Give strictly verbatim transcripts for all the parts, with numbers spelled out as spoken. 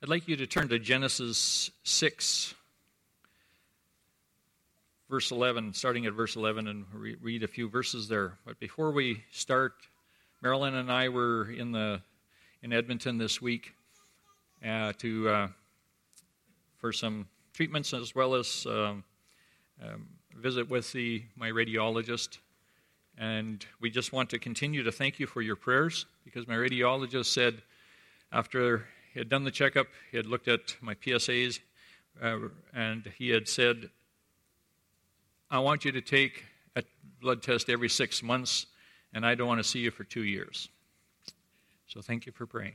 I'd like you to turn to Genesis six, verse eleven, starting at verse eleven, and re- read a few verses there. But before we start, Marilyn and I were in the in Edmonton this week uh, to uh, for some treatments, as well as um, um, visit with the my radiologist. And we just want to continue to thank you for your prayers, because my radiologist said after he had done the checkup, he had looked at my P S As, uh, and he had said, I want you to take a blood test every six months, and I don't want to see you for two years. So thank you for praying.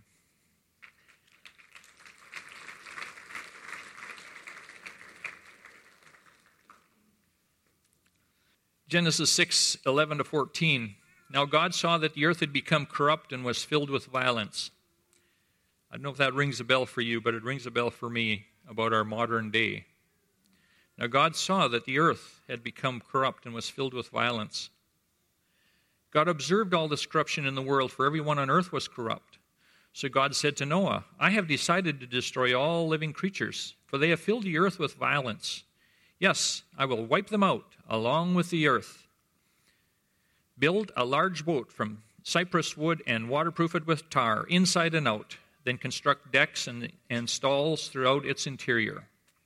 Genesis six, eleven to fourteen. Now God saw that the earth had become corrupt and was filled with violence. I don't know if that rings a bell for you, but it rings a bell for me about our modern day. Now God saw that the earth had become corrupt and was filled with violence. God observed all this corruption in the world, for everyone on earth was corrupt. So God said to Noah, I have decided to destroy all living creatures, for they have filled the earth with violence. Yes, I will wipe them out along with the earth. Build a large boat from cypress wood and waterproof it with tar, inside and out. Then construct decks and, and stalls throughout its interior.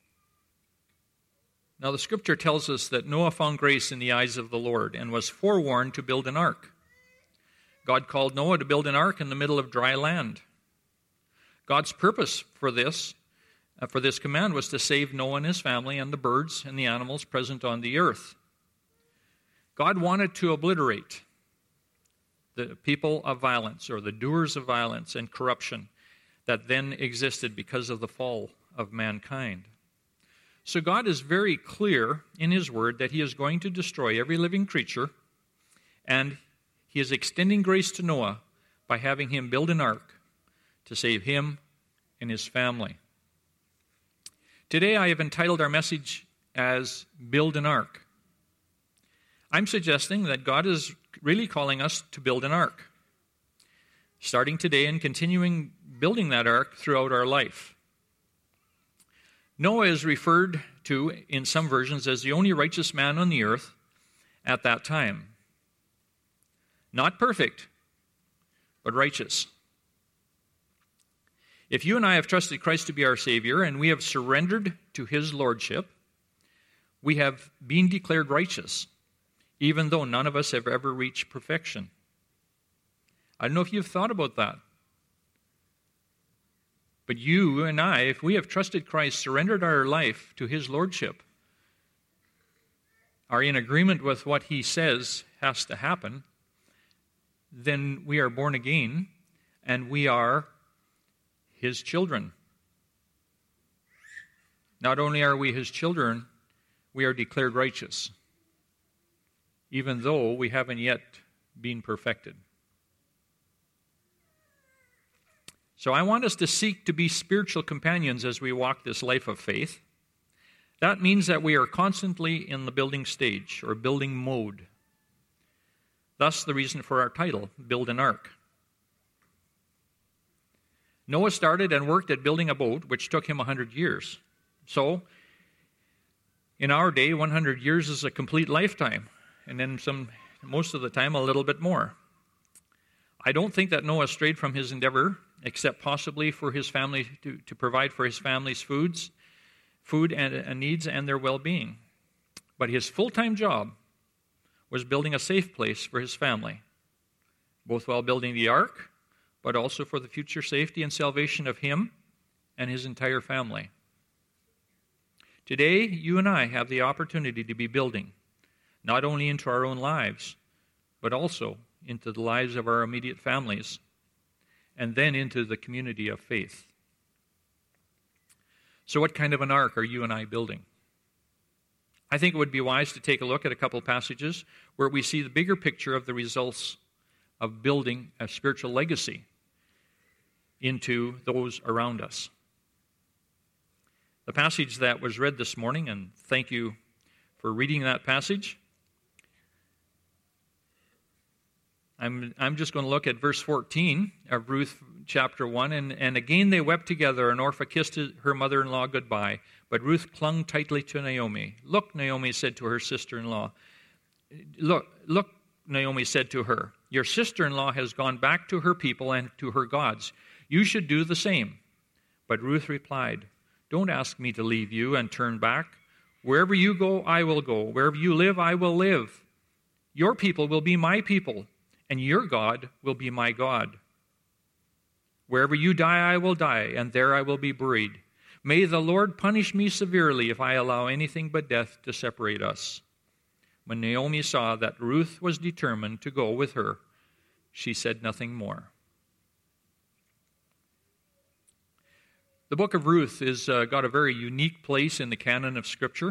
Now the scripture tells us that Noah found grace in the eyes of the Lord and was forewarned to build an ark. God called Noah to build an ark in the middle of dry land. God's purpose for this, uh, for this command was to save Noah and his family and the birds and the animals present on the earth. God wanted to obliterate the people of violence, or the doers of violence and corruption that then existed because of the fall of mankind. So God is very clear in his word that he is going to destroy every living creature, and he is extending grace to Noah by having him build an ark to save him and his family. Today I have entitled our message as Build an Ark. I'm suggesting that God is really calling us to build an ark, starting today and continuing building that ark throughout our life. Noah is referred to in some versions as the only righteous man on the earth at that time. Not perfect, but righteous. If you and I have trusted Christ to be our Savior and we have surrendered to his lordship, we have been declared righteous, even though none of us have ever reached perfection. I don't know if you've thought about that. But you and I, if we have trusted Christ, surrendered our life to his lordship, are in agreement with what he says has to happen, then we are born again and we are his children. Not only are we his children, we are declared righteous, even though we haven't yet been perfected. So I want us to seek to be spiritual companions as we walk this life of faith. That means that we are constantly in the building stage, or building mode. Thus the reason for our title, Build an Ark. Noah started and worked at building a boat, which took him one hundred years. So, in our day, one hundred years is a complete lifetime, and then some, most of the time, a little bit more. I don't think that Noah strayed from his endeavor, except possibly for his family, to, to provide for his family's foods, food and, and needs and their well-being. But his full-time job was building a safe place for his family, both while building the ark, but also for the future safety and salvation of him and his entire family. Today, you and I have the opportunity to be building, not only into our own lives, but also into the lives of our immediate families, and then into the community of faith. So what kind of an ark are you and I building? I think it would be wise to take a look at a couple passages where we see the bigger picture of the results of building a spiritual legacy into those around us. The passage that was read this morning, and thank you for reading that passage, I'm, I'm just going to look at verse fourteen of Ruth chapter one, and, and again they wept together, and Orpah kissed his, her mother-in-law goodbye, but Ruth clung tightly to Naomi. Look, Naomi said to her sister-in-law. Look, look, Naomi said to her, your sister-in-law has gone back to her people and to her gods. You should do the same. But Ruth replied, don't ask me to leave you and turn back. Wherever you go, I will go. Wherever you live, I will live. Your people will be my people, and your God will be my God. Wherever you die, I will die, and there I will be buried. May the Lord punish me severely if I allow anything but death to separate us. When Naomi saw that Ruth was determined to go with her, she said nothing more. The book of Ruth has uh, got a very unique place in the canon of Scripture.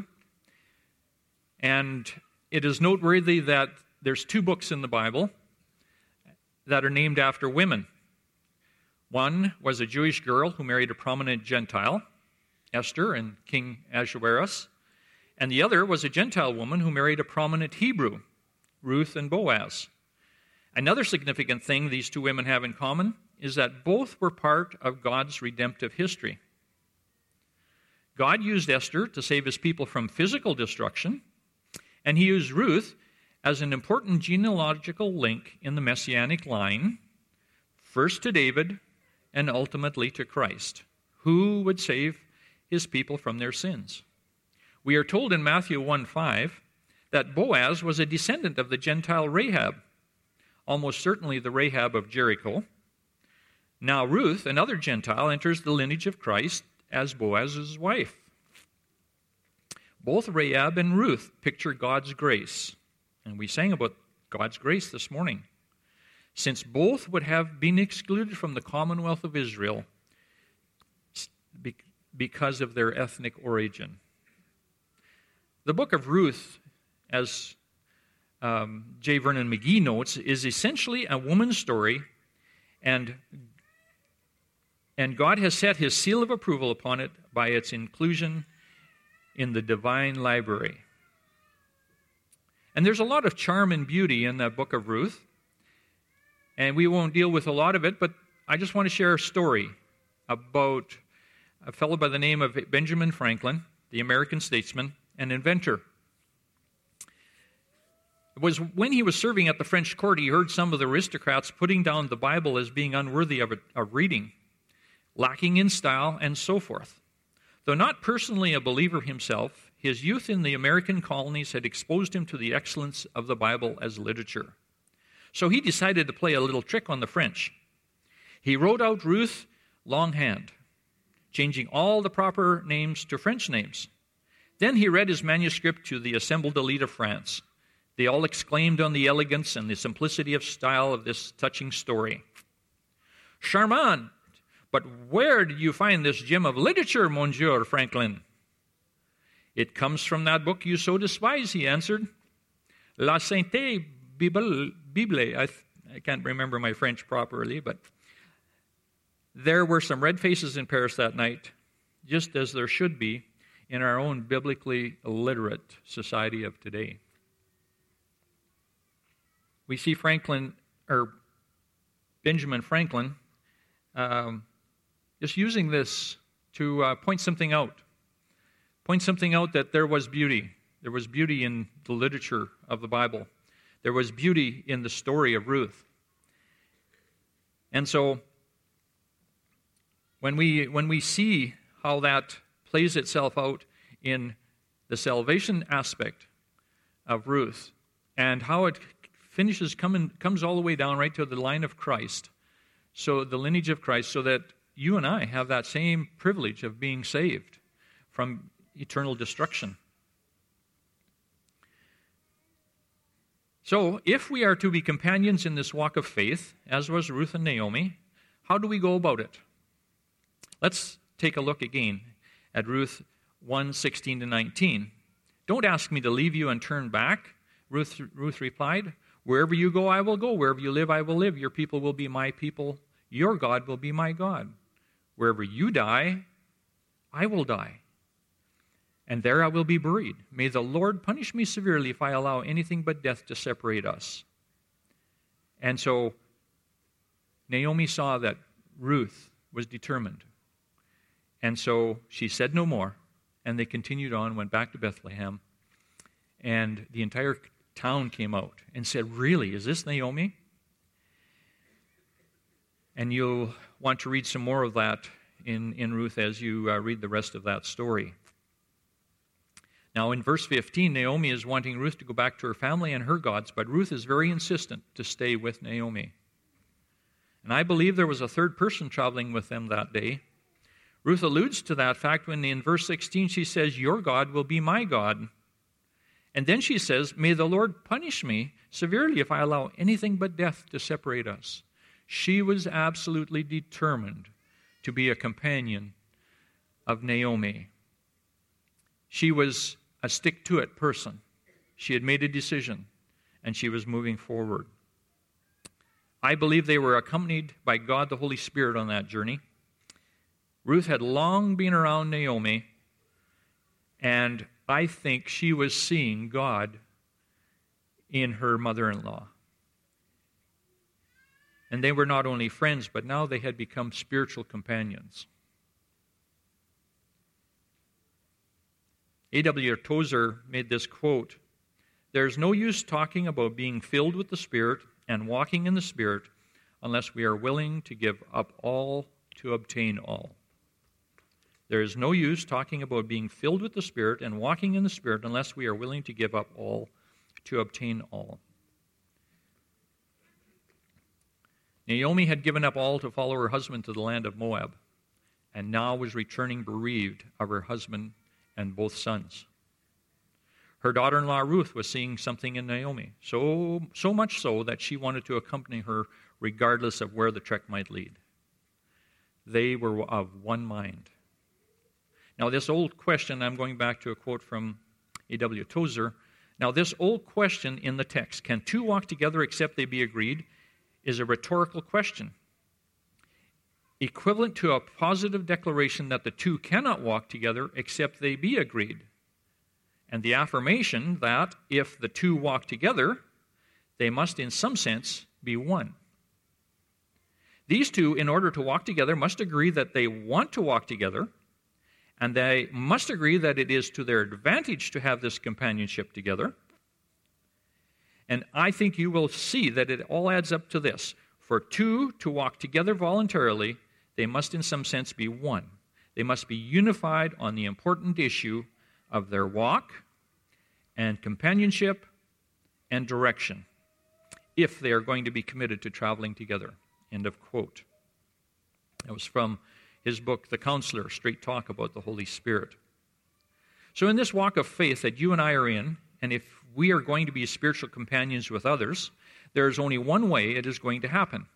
And it is noteworthy that there's two books in the Bible that are named after women. One was a Jewish girl who married a prominent Gentile, Esther and King Ahasuerus. And the other was a Gentile woman who married a prominent Hebrew, Ruth and Boaz. Another significant thing these two women have in common is that both were part of God's redemptive history. God used Esther to save his people from physical destruction, and he used Ruth as an important genealogical link in the messianic line, first to David and ultimately to Christ, who would save his people from their sins. We are told in Matthew one five that Boaz was a descendant of the Gentile Rahab, almost certainly the Rahab of Jericho. Now Ruth, another Gentile, enters the lineage of Christ as Boaz's wife. Both Rahab and Ruth picture God's grace, and we sang about God's grace this morning, since both would have been excluded from the Commonwealth of Israel because of their ethnic origin. The book of Ruth, as um, J. Vernon McGee notes, is essentially a woman's story, and And God has set his seal of approval upon it by its inclusion in the divine library. And there's a lot of charm and beauty in the book of Ruth. And we won't deal with a lot of it, but I just want to share a story about a fellow by the name of Benjamin Franklin, the American statesman and inventor. It was when he was serving at the French court, he heard some of the aristocrats putting down the Bible as being unworthy of, it, of reading, lacking in style, and so forth. Though not personally a believer himself, his youth in the American colonies had exposed him to the excellence of the Bible as literature. So he decided to play a little trick on the French. He wrote out Ruth longhand, changing all the proper names to French names. Then he read his manuscript to the assembled elite of France. They all exclaimed on the elegance and the simplicity of style of this touching story. "Charmant! But where did you find this gem of literature, Monsieur Franklin?" "It comes from that book you so despise," he answered. La Sainte Bible. Bible. I, I can't remember my French properly, but there were some red faces in Paris that night, just as there should be in our own biblically illiterate society of today. We see Franklin, or Benjamin Franklin, um, just using this to uh, point something out. Point something out that there was beauty. There was beauty in the literature of the Bible. There was beauty in the story of Ruth. And so, when we when we see how that plays itself out in the salvation aspect of Ruth, and how it finishes coming comes all the way down right to the line of Christ, so the lineage of Christ, so that you and I have that same privilege of being saved from eternal destruction. So, if we are to be companions in this walk of faith, as was Ruth and Naomi, how do we go about it? Let's take a look again at Ruth one, sixteen to nineteen. "Don't ask me to leave you and turn back," Ruth, Ruth replied. "Wherever you go, I will go. Wherever you live, I will live. Your people will be my people. Your God will be my God. Wherever you die, I will die. And there I will be buried. May the Lord punish me severely if I allow anything but death to separate us." And so Naomi saw that Ruth was determined. And so she said no more, and they continued on, went back to Bethlehem, and the entire town came out and said, "Really, is this Naomi?" And you'll want to read some more of that in, in Ruth as you uh, read the rest of that story. Now, in verse fifteen, Naomi is wanting Ruth to go back to her family and her gods, but Ruth is very insistent to stay with Naomi. And I believe there was a third person traveling with them that day. Ruth alludes to that fact when in verse sixteen she says, "Your God will be my God." And then she says, "May the Lord punish me severely if I allow anything but death to separate us." She was absolutely determined to be a companion of Naomi. She was a stick-to-it person. She had made a decision, and she was moving forward. I believe they were accompanied by God the Holy Spirit on that journey. Ruth had long been around Naomi, and I think she was seeing God in her mother-in-law. And they were not only friends, but now they had become spiritual companions. A W Tozer made this quote, "There's no use talking about being filled with the Spirit and walking in the Spirit unless we are willing to give up all to obtain all." There is no use talking about being filled with the Spirit and walking in the Spirit unless we are willing to give up all to obtain all. Naomi had given up all to follow her husband to the land of Moab, and now was returning bereaved of her husband and both sons. Her daughter-in-law Ruth was seeing something in Naomi, so, so much so that she wanted to accompany her regardless of where the trek might lead. They were of one mind. Now, this old question, I'm going back to a quote from A W Tozer. Now, this old question in the text, "Can two walk together except they be agreed?" is a rhetorical question, equivalent to a positive declaration that the two cannot walk together except they be agreed, and the affirmation that if the two walk together, they must in some sense be one. These two, in order to walk together, must agree that they want to walk together, and they must agree that it is to their advantage to have this companionship together. And I think you will see that it all adds up to this. For two to walk together voluntarily, they must in some sense be one. They must be unified on the important issue of their walk and companionship and direction, if they are going to be committed to traveling together. End of quote. That was from his book, The Counselor, Straight Talk About the Holy Spirit. So in this walk of faith that you and I are in, and if we are going to be spiritual companions with others, there is only one way it is going to happen.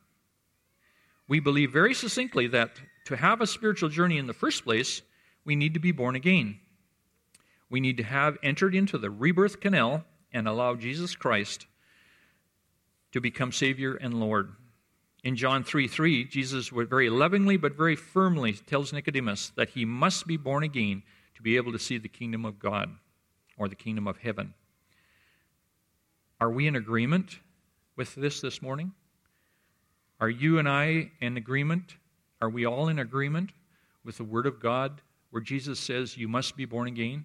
We believe very succinctly that to have a spiritual journey in the first place, we need to be born again. We need to have entered into the rebirth canal and allow Jesus Christ to become Savior and Lord. In John three three, Jesus very lovingly but very firmly tells Nicodemus that he must be born again to be able to see the kingdom of God or the kingdom of heaven. Are we in agreement with this this morning? Are you and I in agreement? Are we all in agreement with the Word of God where Jesus says you must be born again?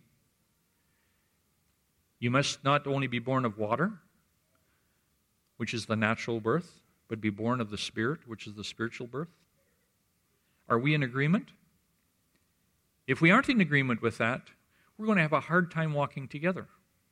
You must not only be born of water, which is the natural birth, but be born of the Spirit, which is the spiritual birth? Are we in agreement? If we aren't in agreement with that, we're going to have a hard time walking together.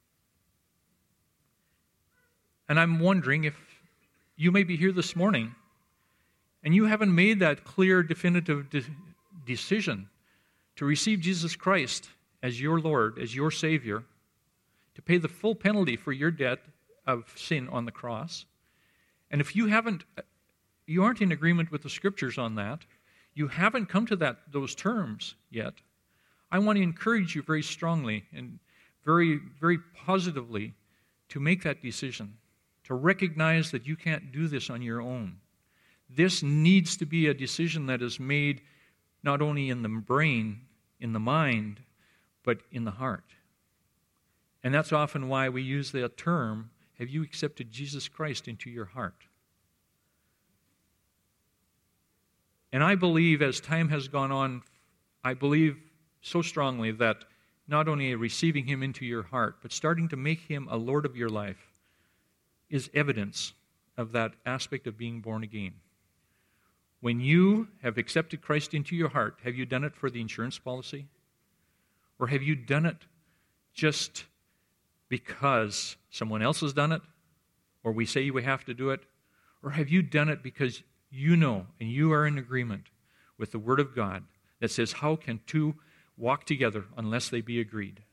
And I'm wondering if you may be here this morning and you haven't made that clear, definitive de- decision to receive Jesus Christ as your Lord, as your Savior, to pay the full penalty for your debt of sin on the cross. And if you haven't, you aren't in agreement with the Scriptures on that, you haven't come to that those terms yet, I want to encourage you very strongly and very, very positively to make that decision, to recognize that you can't do this on your own. This needs to be a decision that is made not only in the brain, in the mind, but in the heart. And that's often why we use that term, have you accepted Jesus Christ into your heart? And I believe as time has gone on, I believe so strongly that not only receiving him into your heart, but starting to make him a Lord of your life is evidence of that aspect of being born again. When you have accepted Christ into your heart, have you done it for the insurance policy? Or have you done it just because someone else has done it? Or we say we have to do it? Or have you done it because you know and you are in agreement with the Word of God that says, how can two walk together unless they be agreed?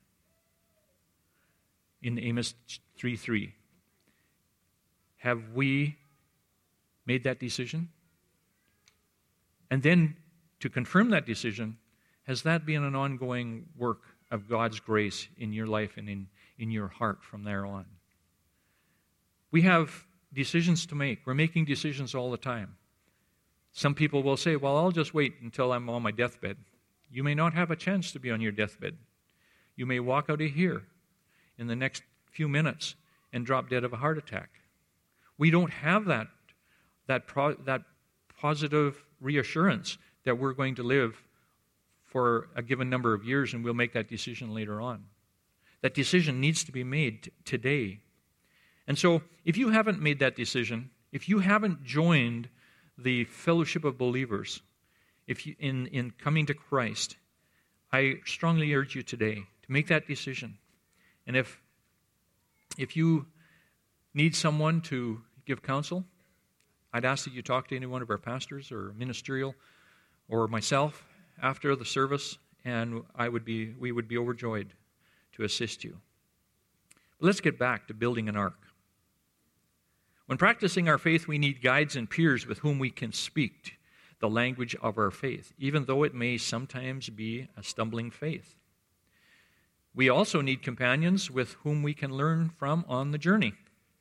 In Amos three three. Have we made that decision? And then, to confirm that decision, has that been an ongoing work of God's grace in your life and in, in your heart from there on? We have decisions to make. We're making decisions all the time. Some people will say, well, I'll just wait until I'm on my deathbed. You may not have a chance to be on your deathbed. You may walk out of here in the next few minutes and drop dead of a heart attack. We don't have that, that, pro, that positive reassurance that we're going to live for a given number of years and we'll make that decision later on. That decision needs to be made t- today. And so, if you haven't made that decision, if you haven't joined the fellowship of believers if you, in, in coming to Christ, I strongly urge you today to make that decision. And if, if you need someone to give counsel, I'd ask that you talk to any one of our pastors or ministerial or myself after the service, and I would be, we would be overjoyed to assist you. But let's get back to building an ark. When practicing our faith, we need guides and peers with whom we can speak the language of our faith, even though it may sometimes be a stumbling faith. We also need companions with whom we can learn from on the journey.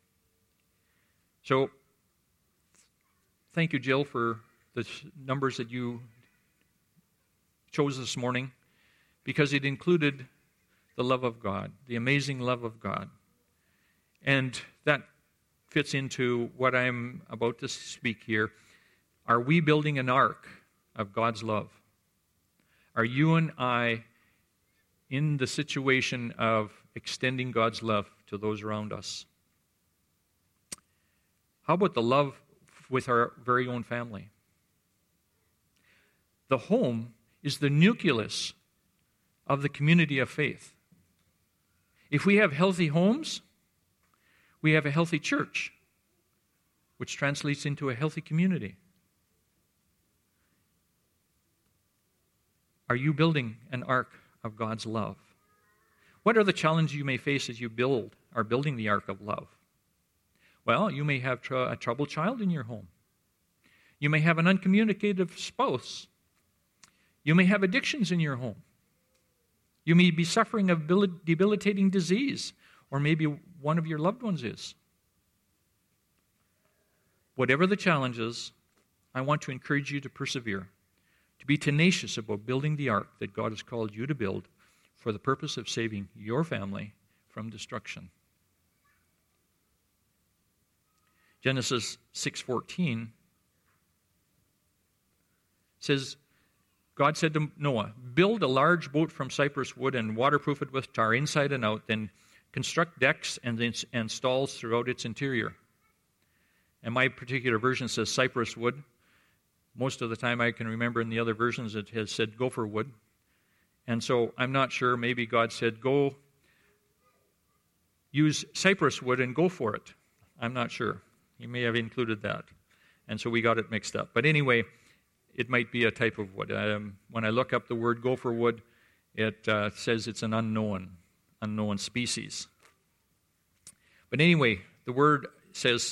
So, thank you, Jill, for the numbers that you chose this morning, because it included the love of God, the amazing love of God. And that fits into what I'm about to speak here. Are we building an ark of God's love? Are you and I in the situation of extending God's love to those around us? How about the love with our very own family? The home is the nucleus of the community of faith. If we have healthy homes, we have a healthy church, which translates into a healthy community. Are you building an ark of God's love? What are the challenges you may face as you build, are building the ark of love? Well, you may have tr- a troubled child in your home. You may have an uncommunicative spouse. You may have addictions in your home. You may be suffering of debilitating disease, or maybe one of your loved ones is. Whatever the challenges, I want to encourage you to persevere, to be tenacious about building the ark that God has called you to build for the purpose of saving your family from destruction. Genesis six fourteen says, God said to Noah, build a large boat from cypress wood and waterproof it with tar inside and out, then construct decks and, and stalls throughout its interior. And my particular version says cypress wood. Most of the time I can remember in the other versions it has said gopher wood. And so I'm not sure, maybe God said go use cypress wood and go for it. I'm not sure. He may have included that. And so we got it mixed up. But anyway, it might be a type of wood. Um, when I look up the word gopher wood, it uh, says it's an unknown, unknown species. But anyway, the word says,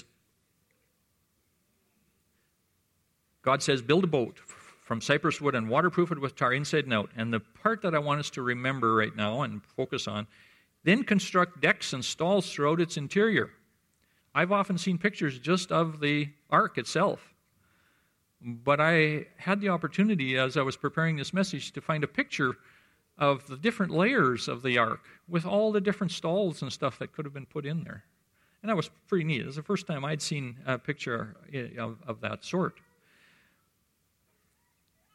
God says, build a boat from cypress wood and waterproof it with tar inside and out. And the part that I want us to remember right now and focus on, then construct decks and stalls throughout its interior. I've often seen pictures just of the ark itself. But I had the opportunity, as I was preparing this message, to find a picture of the different layers of the ark with all the different stalls and stuff that could have been put in there. And that was pretty neat. It was the first time I'd seen a picture of, of that sort.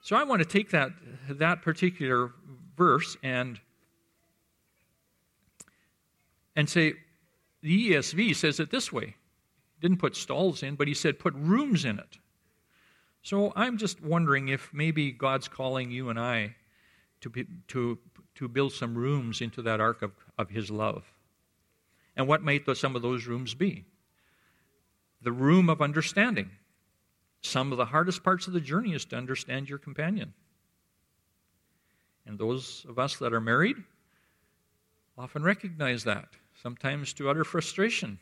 So I want to take that, that particular verse and, and say, the E S V says it this way. Didn't put stalls in, but he said put rooms in it. So I'm just wondering if maybe God's calling you and I to be, to to build some rooms into that ark of, of his love. And what might those, some of those rooms be? The room of understanding. Some of the hardest parts of the journey is to understand your companion. And those of us that are married often recognize that, sometimes to utter frustration.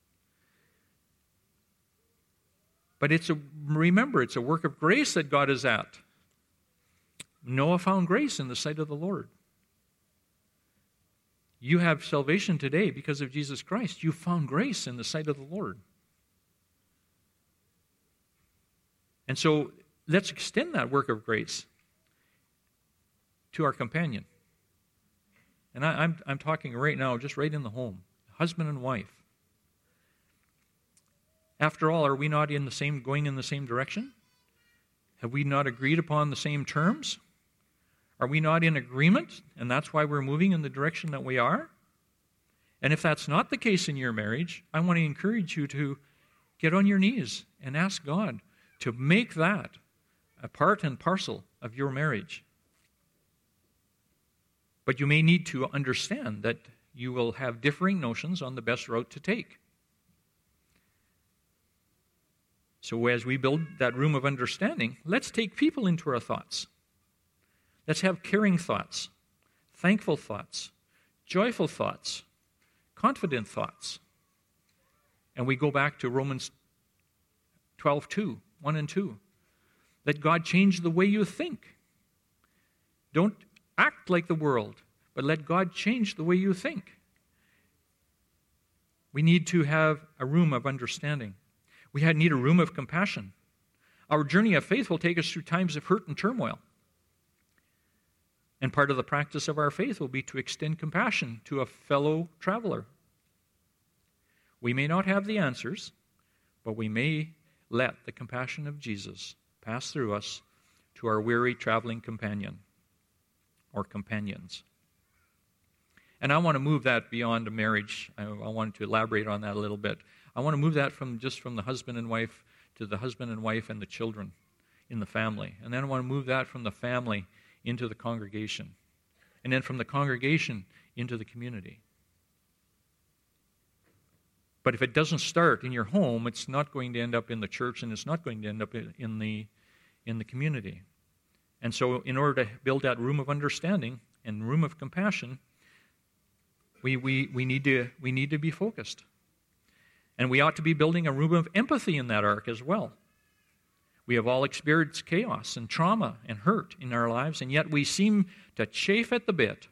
But it's a, remember, it's a work of grace that God is at. Noah found grace in the sight of the Lord. You have salvation today because of Jesus Christ. You found grace in the sight of the Lord. And so let's extend that work of grace to our companion. And I, I'm, I'm talking right now, just right in the home, husband and wife. After all, are we not in the same, going in the same direction? Have we not agreed upon the same terms? Are we not in agreement, and that's why we're moving in the direction that we are? And if that's not the case in your marriage, I want to encourage you to get on your knees and ask God to make that a part and parcel of your marriage. But you may need to understand that you will have differing notions on the best route to take. So as we build that room of understanding, let's take people into our thoughts. Let's have caring thoughts, thankful thoughts, joyful thoughts, confident thoughts. And we go back to Romans twelve two, one and two. Let God change the way you think. Don't act like the world, but let God change the way you think. We need to have a room of understanding. We need a room of compassion. Our journey of faith will take us through times of hurt and turmoil. And part of the practice of our faith will be to extend compassion to a fellow traveler. We may not have the answers, but we may let the compassion of Jesus pass through us to our weary traveling companion or companions. And I want to move that beyond a marriage. I, I wanted to elaborate on that a little bit. I want to move that from just from the husband and wife to the husband and wife and the children in the family. And then I want to move that from the family into the congregation. And then from the congregation into the community. But if it doesn't start in your home, it's not going to end up in the church, and it's not going to end up in the in the community. And so in order to build that room of understanding and room of compassion, we we we need to we need to be focused. And we ought to be building a room of empathy in that ark as well. We have all experienced chaos and trauma and hurt in our lives, and yet we seem to chafe at the bit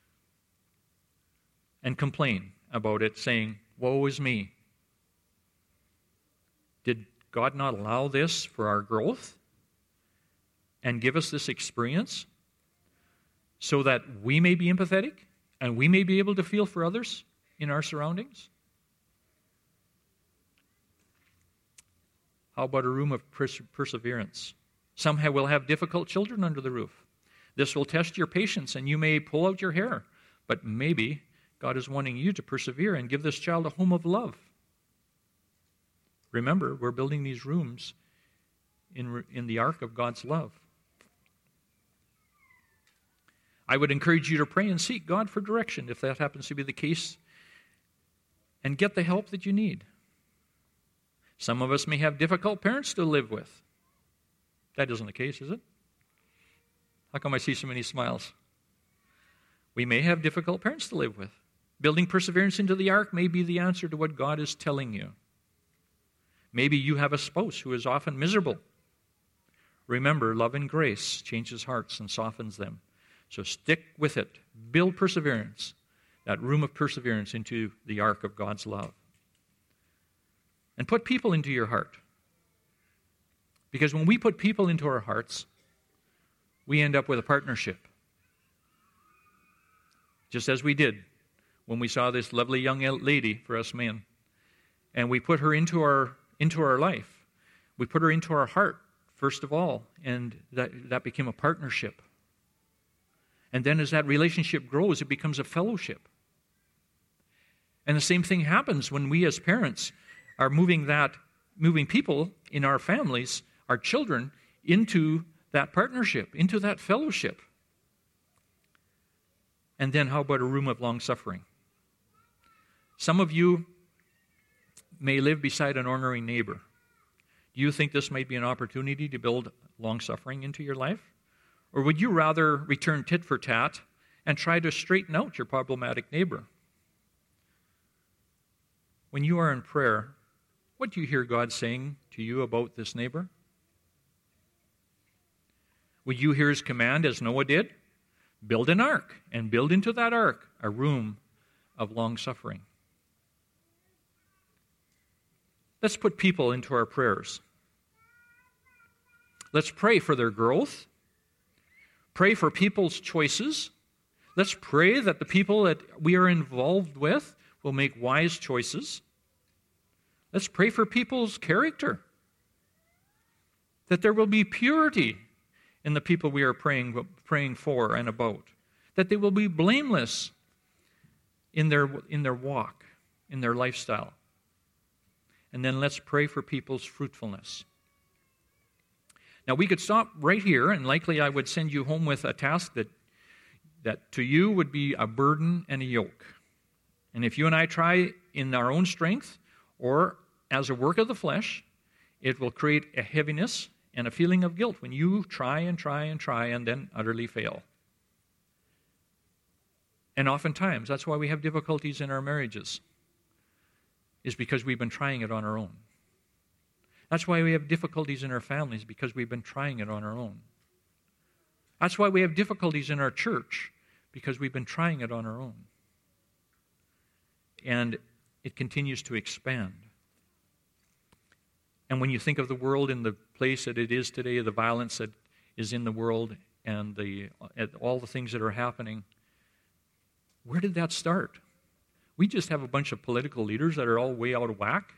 and complain about it, saying, "Woe is me." Did God not allow this for our growth and give us this experience so that we may be empathetic and we may be able to feel for others in our surroundings? How about a room of pers- perseverance? Some have, will have difficult children under the roof. This will test your patience, and you may pull out your hair. But maybe God is wanting you to persevere and give this child a home of love. Remember, we're building these rooms in, in the ark of God's love. I would encourage you to pray and seek God for direction, if that happens to be the case, and get the help that you need. Some of us may have difficult parents to live with. That isn't the case, is it? How come I see so many smiles? We may have difficult parents to live with. Building perseverance into the ark may be the answer to what God is telling you. Maybe you have a spouse who is often miserable. Remember, love and grace changes hearts and softens them. So stick with it. Build perseverance, that room of perseverance into the ark of God's love. And put people into your heart. Because when we put people into our hearts, we end up with a partnership. Just as we did when we saw this lovely young lady for us men. And we put her into our into our life. We put her into our heart first of all, and that, that became a partnership. And then as that relationship grows, it becomes a fellowship. And the same thing happens when we as parents are moving that, moving people in our families, our children, into that partnership, into that fellowship. And then how about a room of long-suffering? Some of you may live beside an ornery neighbor. Do you think this might be an opportunity to build long-suffering into your life? Or would you rather return tit for tat and try to straighten out your problematic neighbor? When you are in prayer, what do you hear God saying to you about this neighbor? Would you hear his command as Noah did? Build an ark, and build into that ark a room of long-suffering. Let's put people into our prayers. Let's pray for their growth. Pray for people's choices. Let's pray that the people that we are involved with will make wise choices. Let's pray for people's character. That there will be purity in the people we are praying, praying for and about. That they will be blameless in their, in their walk, in their lifestyle. And then let's pray for people's fruitfulness. Now, we could stop right here, and likely I would send you home with a task that, that to you would be a burden and a yoke. And if you and I try in our own strength or as a work of the flesh, it will create a heaviness and a feeling of guilt when you try and try and try and then utterly fail. And oftentimes, that's why we have difficulties in our marriages, is because we've been trying it on our own. That's why we have difficulties in our families, because we've been trying it on our own. That's why we have difficulties in our church, because we've been trying it on our own. And it continues to expand. And when you think of the world in the place that it is today, the violence that is in the world, and the all the things that are happening, where did that start? We just have a bunch of political leaders that are all way out of whack?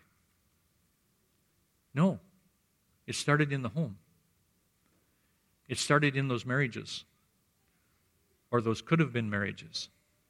No. It started in the home. It started in those marriages, or those could have been marriages.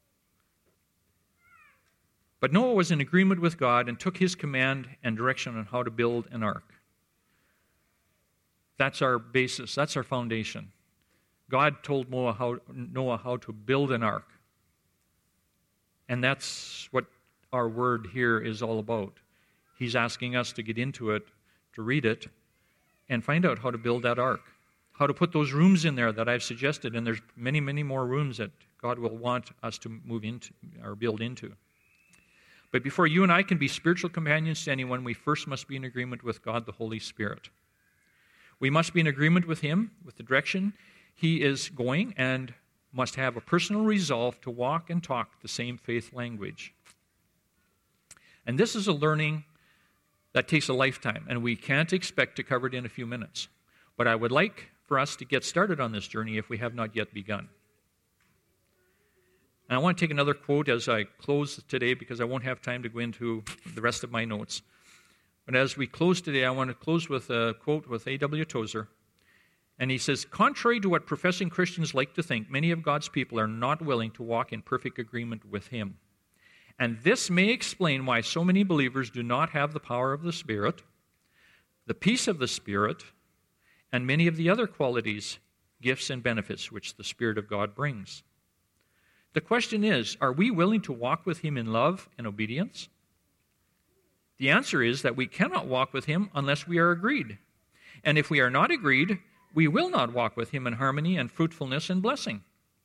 But Noah was in agreement with God and took his command and direction on how to build an ark. That's our basis. That's our foundation. God told Noah how, Noah how to build an ark. And that's what our word here is all about. He's asking us to get into it, to read it, and find out how to build that ark. How to put those rooms in there that I've suggested. And there's many, many more rooms that God will want us to move into or build into. But before you and I can be spiritual companions to anyone, we first must be in agreement with God, the Holy Spirit. We must be in agreement with Him, with the direction He is going, and must have a personal resolve to walk and talk the same faith language. And this is a learning that takes a lifetime, and we can't expect to cover it in a few minutes. But I would like for us to get started on this journey if we have not yet begun. And I want to take another quote as I close today, because I won't have time to go into the rest of my notes. But as we close today, I want to close with a quote with A W Tozer. And he says, "Contrary to what professing Christians like to think, many of God's people are not willing to walk in perfect agreement with Him. And this may explain why so many believers do not have the power of the Spirit, the peace of the Spirit, and many of the other qualities, gifts, and benefits which the Spirit of God brings. The question is, are we willing to walk with Him in love and obedience? The answer is that we cannot walk with Him unless we are agreed. And if we are not agreed, we will not walk with Him in harmony and fruitfulness and blessing.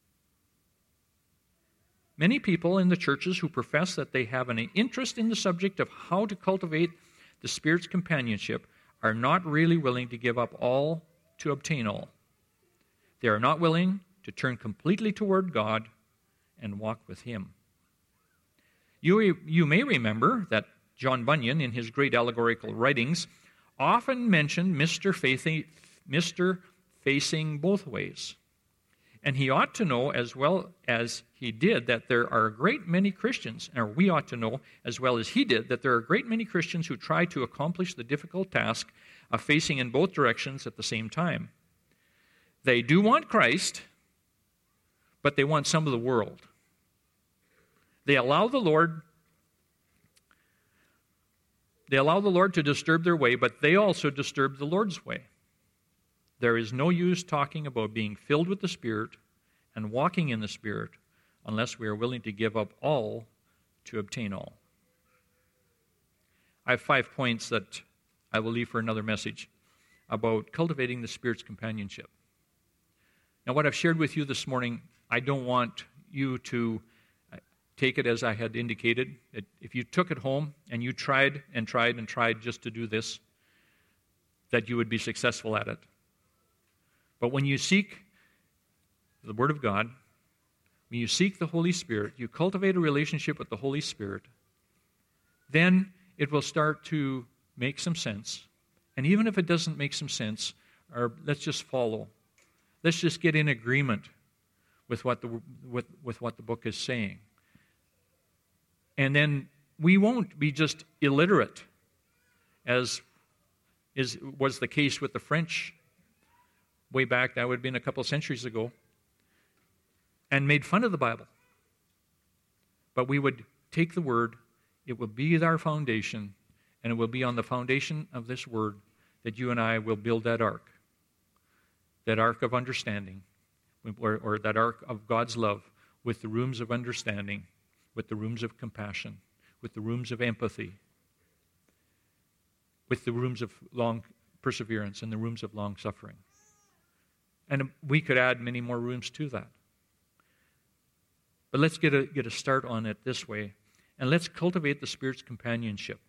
Many people in the churches who profess that they have an interest in the subject of how to cultivate the Spirit's companionship are not really willing to give up all to obtain all. They are not willing to turn completely toward God and walk with Him. You, you may remember that John Bunyan, in his great allegorical writings, often mentioned Mister Facing, Mister Facing both ways. And he ought to know as well as he did that there are a great many Christians, or we ought to know as well as he did, that there are a great many Christians who try to accomplish the difficult task of facing in both directions at the same time. They do want Christ, but they want some of the world. They allow the Lord They allow the Lord to disturb their way, but they also disturb the Lord's way. There is no use talking about being filled with the Spirit and walking in the Spirit unless we are willing to give up all to obtain all. I have five points that I will leave for another message about cultivating the Spirit's companionship. Now, what I've shared with you this morning, I don't want you to take it as I had indicated. It, if you took it home and you tried and tried and tried just to do this, that you would be successful at it. But when you seek the Word of God, when you seek the Holy Spirit, you cultivate a relationship with the Holy Spirit, then it will start to make some sense. And even if it doesn't make some sense, or let's just follow. Let's just get in agreement with what the with, with what the book is saying. And then we won't be just illiterate, as is was the case with the French way back, that would have been a couple of centuries ago, and made fun of the Bible. But we would take the Word, it will be our foundation, and it will be on the foundation of this Word that you and I will build that ark, that ark of understanding, or, or that ark of God's love, with the rooms of understanding, with the rooms of compassion, with the rooms of empathy, with the rooms of long perseverance and the rooms of long suffering. And we could add many more rooms to that. But let's get a, get a start on it this way, and let's cultivate the Spirit's companionship.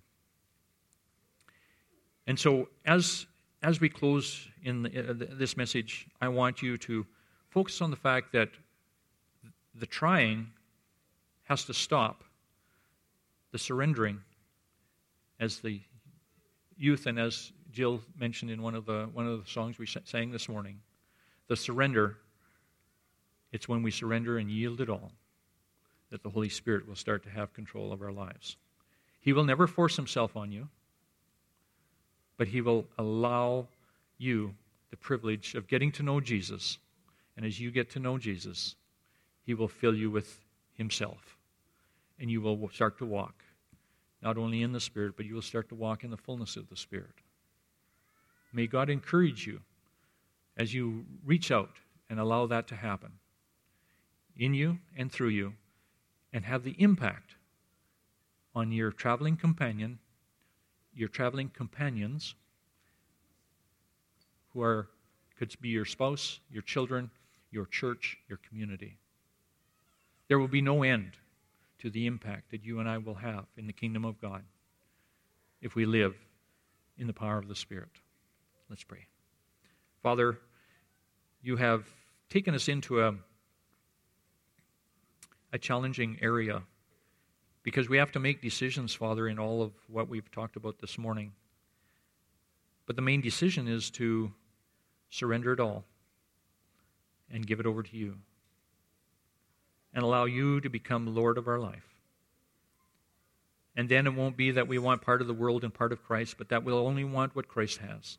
And so as, as we close in the, uh, this message, I want you to focus on the fact that the trying has to stop. The surrendering, as the youth and as Jill mentioned in one of the one of the songs we sang this morning, the surrender, it's when we surrender and yield it all that the Holy Spirit will start to have control of our lives. He will never force himself on you, but he will allow you the privilege of getting to know Jesus. And as you get to know Jesus, he will fill you with himself. And you will start to walk, not only in the Spirit, but you will start to walk in the fullness of the Spirit. May God encourage you as you reach out and allow that to happen in you and through you, and have the impact on your traveling companion, your traveling companions, who are could be your spouse, your children, your church, your community. There will be no end to the impact that you and I will have in the kingdom of God if we live in the power of the Spirit. Let's pray. Father, you have taken us into a, a challenging area because we have to make decisions, Father, in all of what we've talked about this morning. But the main decision is to surrender it all and give it over to you, and allow you to become Lord of our life. And then it won't be that we want part of the world and part of Christ, but that we'll only want what Christ has.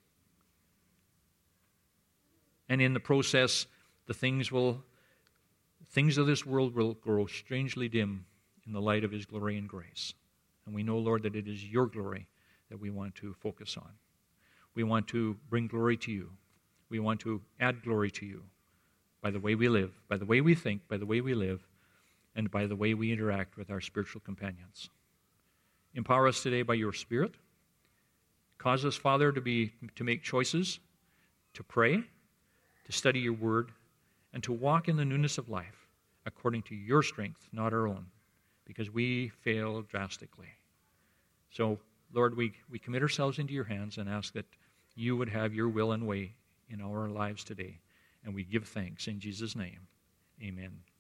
And in the process, the things will, things of this world will grow strangely dim in the light of his glory and grace. And we know, Lord, that it is your glory that we want to focus on. We want to bring glory to you. We want to add glory to you by the way we live, by the way we think, by the way we live, and by the way we interact with our spiritual companions. Empower us today by your Spirit. Cause us, Father, to be to make choices, to pray, to study your word, and to walk in the newness of life according to your strength, not our own, because we fail drastically. So, Lord, we, we commit ourselves into your hands and ask that you would have your will and way in our lives today. And we give thanks in Jesus' name. Amen.